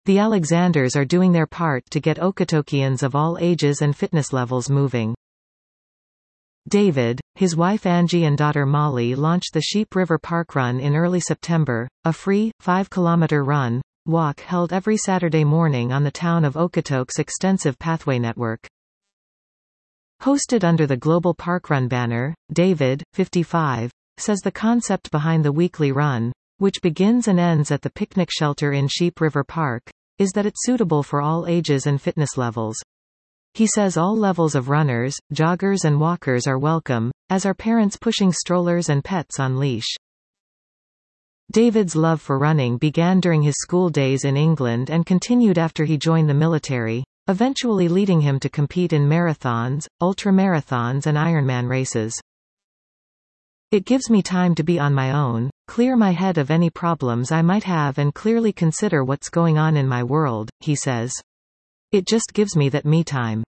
The Alexanders are doing their part to get Okotokians of all ages and fitness levels moving. David, his wife Angie and daughter Molly launched the Sheep River Park Run in early September, a free, 5-kilometer run-walk held every Saturday morning on the town of Okotoke's extensive pathway network. Hosted under the Global Parkrun banner, David, 55, says the concept behind the weekly run, which begins and ends at the picnic shelter in Sheep River Park, is that it's suitable for all ages and fitness levels. He says all levels of runners, joggers and walkers are welcome, as are parents pushing strollers and pets on leash. David's love for running began during his school days in England and continued after he joined the military, eventually leading him to compete in marathons, ultramarathons and Ironman races. It gives me time to be on my own, clear my head of any problems I might have and clearly consider what's going on in my world, he says. It just gives me that me time.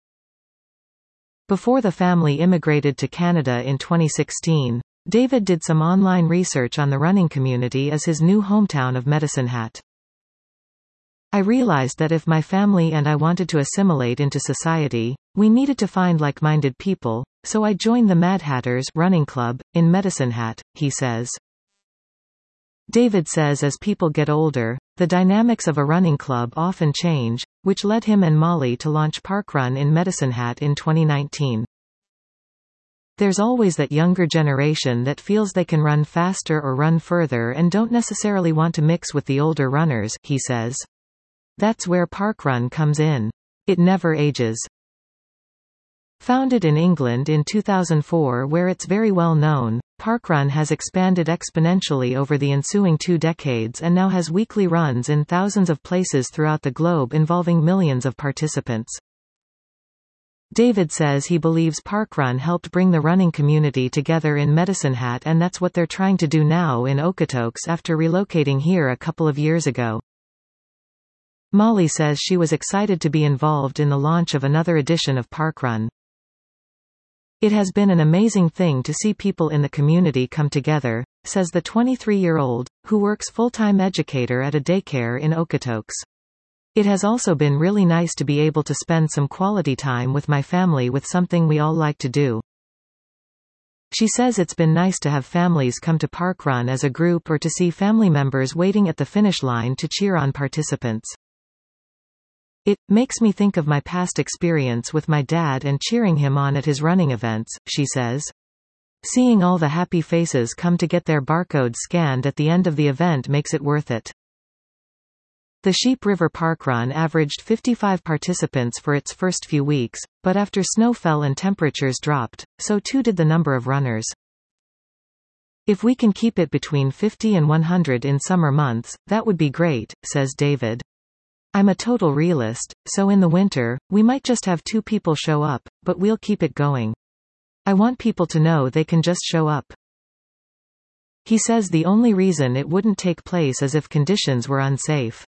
Before the family immigrated to Canada in 2016, David did some online research on the running community as his new hometown of Medicine Hat. I realized that if my family and I wanted to assimilate into society, we needed to find like-minded people, so I joined the Mad Hatters running club, in Medicine Hat, he says. David says as people get older, the dynamics of a running club often change, which led him and Molly to launch Parkrun in Medicine Hat in 2019. There's always that younger generation that feels they can run faster or run further and don't necessarily want to mix with the older runners, he says. That's where Parkrun comes in. It never ages. Founded in England in 2004 where it's very well known, Parkrun has expanded exponentially over the ensuing 2 decades and now has weekly runs in thousands of places throughout the globe involving millions of participants. David says he believes Parkrun helped bring the running community together in Medicine Hat and that's what they're trying to do now in Okotoks after relocating here a couple of years ago. Molly says she was excited to be involved in the launch of another edition of Parkrun. It has been an amazing thing to see people in the community come together, says the 23-year-old, who works full-time educator at a daycare in Okotoks. It has also been really nice to be able to spend some quality time with my family with something we all like to do. She says it's been nice to have families come to Parkrun as a group or to see family members waiting at the finish line to cheer on participants. It makes me think of my past experience with my dad and cheering him on at his running events, she says. Seeing all the happy faces come to get their barcode scanned at the end of the event makes it worth it. The Sheep River Parkrun averaged 55 participants for its first few weeks, but after snow fell and temperatures dropped, so too did the number of runners. If we can keep it between 50 and 100 in summer months, that would be great, says David. I'm a total realist, so in the winter, we might just have 2 people show up, but we'll keep it going. I want people to know they can just show up. He says the only reason it wouldn't take place is if conditions were unsafe.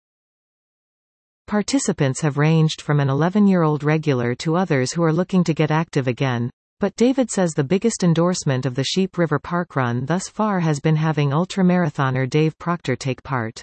Participants have ranged from an 11-year-old regular to others who are looking to get active again, but David says the biggest endorsement of the Sheep River Parkrun thus far has been having ultramarathoner Dave Proctor take part.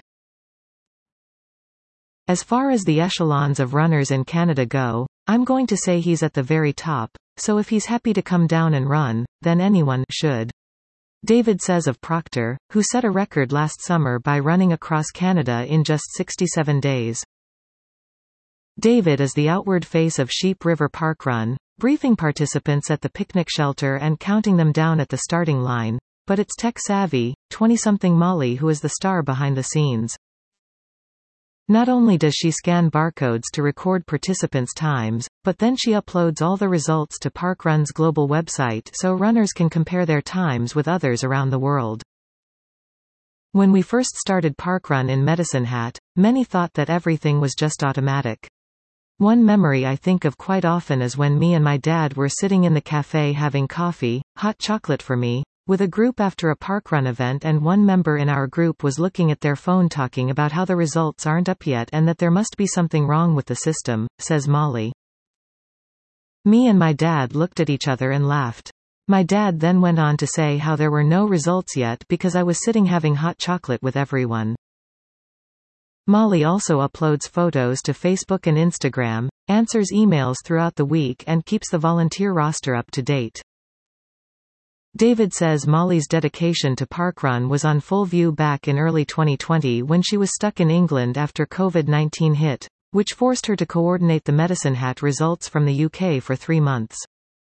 As far as the echelons of runners in Canada go, I'm going to say he's at the very top, so if he's happy to come down and run, then anyone should. David says of Proctor, who set a record last summer by running across Canada in just 67 days. David is the outward face of Sheep River Parkrun, briefing participants at the picnic shelter and counting them down at the starting line, but it's tech-savvy, 20-something Molly who is the star behind the scenes. Not only does she scan barcodes to record participants' times, but then she uploads all the results to Parkrun's global website so runners can compare their times with others around the world. When we first started Parkrun in Medicine Hat, many thought that everything was just automatic. One memory I think of quite often is when me and my dad were sitting in the cafe having coffee, hot chocolate for me, with a group after a parkrun event, and one member in our group was looking at their phone talking about how the results aren't up yet and that there must be something wrong with the system, says Molly. Me and my dad looked at each other and laughed. My dad then went on to say how there were no results yet because I was sitting having hot chocolate with everyone. Molly also uploads photos to Facebook and Instagram, answers emails throughout the week and keeps the volunteer roster up to date. David says Molly's dedication to parkrun was on full view back in early 2020 when she was stuck in England after COVID-19 hit, which forced her to coordinate the Medicine Hat results from the UK for 3 months.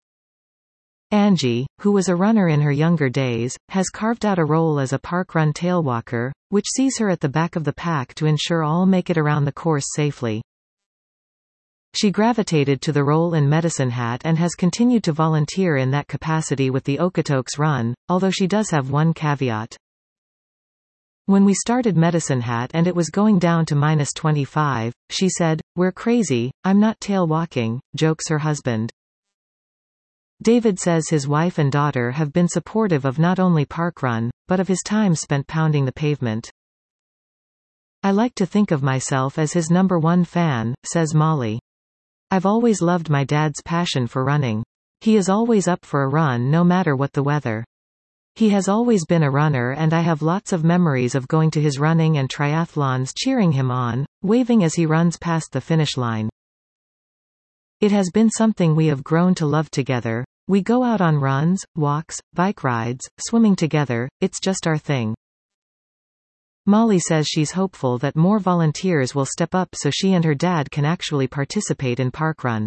Angie, who was a runner in her younger days, has carved out a role as a parkrun tailwalker, which sees her at the back of the pack to ensure all make it around the course safely. She gravitated to the role in Medicine Hat and has continued to volunteer in that capacity with the Okotoks Run, although she does have one caveat. When we started Medicine Hat and it was going down to -25, she said, "We're crazy, I'm not tail walking," jokes her husband. David says his wife and daughter have been supportive of not only parkrun, but of his time spent pounding the pavement. "I like to think of myself as his #1 fan," says Molly. "I've always loved my dad's passion for running. He is always up for a run no matter what the weather. He has always been a runner and I have lots of memories of going to his running and triathlons cheering him on, waving as he runs past the finish line. It has been something we have grown to love together. We go out on runs, walks, bike rides, swimming together, it's just our thing." Molly says she's hopeful that more volunteers will step up so she and her dad can actually participate in parkrun.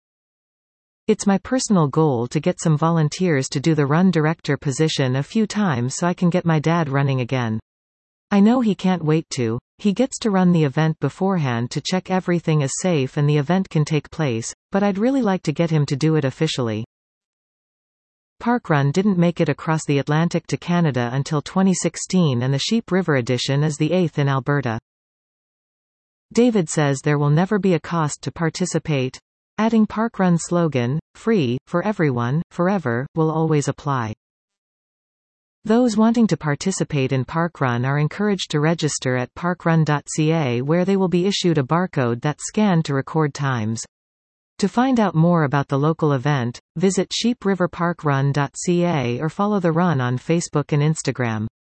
"It's my personal goal to get some volunteers to do the run director position a few times so I can get my dad running again. I know he can't wait to. He gets to run the event beforehand to check everything is safe and the event can take place, but I'd really like to get him to do it officially." Parkrun didn't make it across the Atlantic to Canada until 2016 and the Sheep River edition is the 8th in Alberta. David says there will never be a cost to participate, adding Parkrun's slogan, "Free, for everyone, forever," will always apply. Those wanting to participate in parkrun are encouraged to register at parkrun.ca where they will be issued a barcode that's scanned to record times. To find out more about the local event, visit sheepriverparkrun.ca or follow the run on Facebook and Instagram.